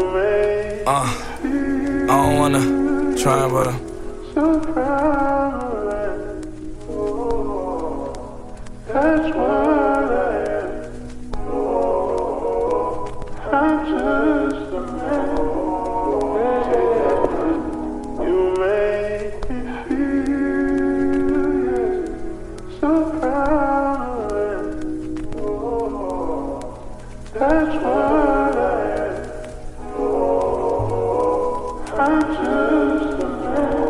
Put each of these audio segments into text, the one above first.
I don't wanna try, but so proud of it. That's what I am. I'm just a man. You make me feel so proud of it. That's what I am. I'm just a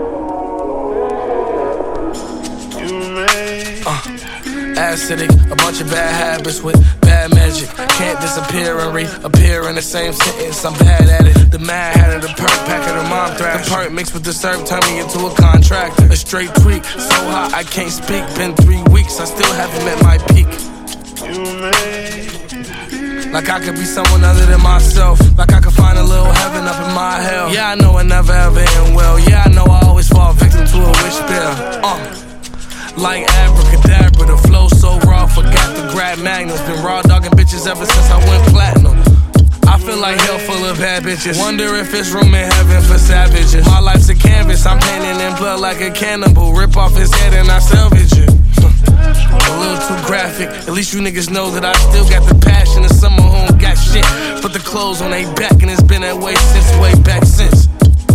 man. You make acidic, a bunch of bad habits with bad magic. Can't disappear and reappear in the same sentence. I'm bad at it. The mad hat of the perk, pack of the mom thrash. The perk mixed with the serve turn me into a contractor. A straight tweak, so hot I can't speak. Been 3 weeks, I still haven't met my peak. You make Like I could be someone other than myself. Like I could find a little heaven up in my hell. Yeah, I know I never ever end well. Yeah, I know I always fall victim to a wish spell. Like abracadabra, the flow so raw, forgot to grab magnums. Been raw dogging bitches ever since I went platinum. I feel like hell full of bad bitches. Wonder if it's room in heaven for savages. My life's a canvas, I'm painting in blood like a cannibal. Rip off his head and I salvage it. A little too graphic. At least you niggas know that I still got the passion of someone who don't got shit but the clothes on they back, and it's been that way since way back since.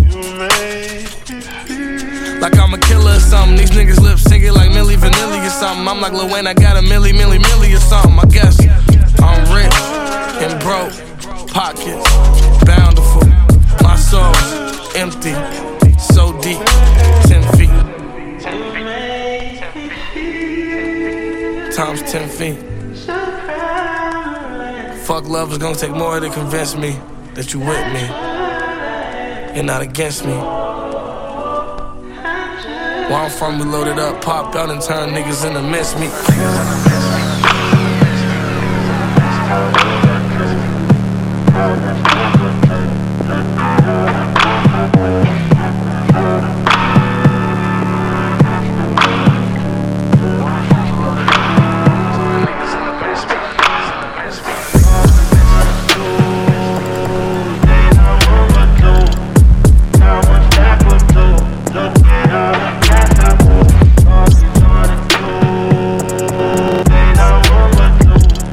Like I'm a killer or something. These niggas lip syncing like Milli Vanilli or something. I'm like Lil Wayne, I got a milli or something. I guess I'm rich and broke, pockets bountiful. My soul's empty, so deep, 10 feet. Times 10 feet. Fuck love is gonna take more to convince me that you with me and not against me. Where I'm from, we loaded up, popped out and turned niggas into miss me.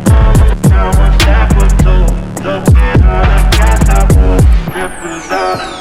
Represent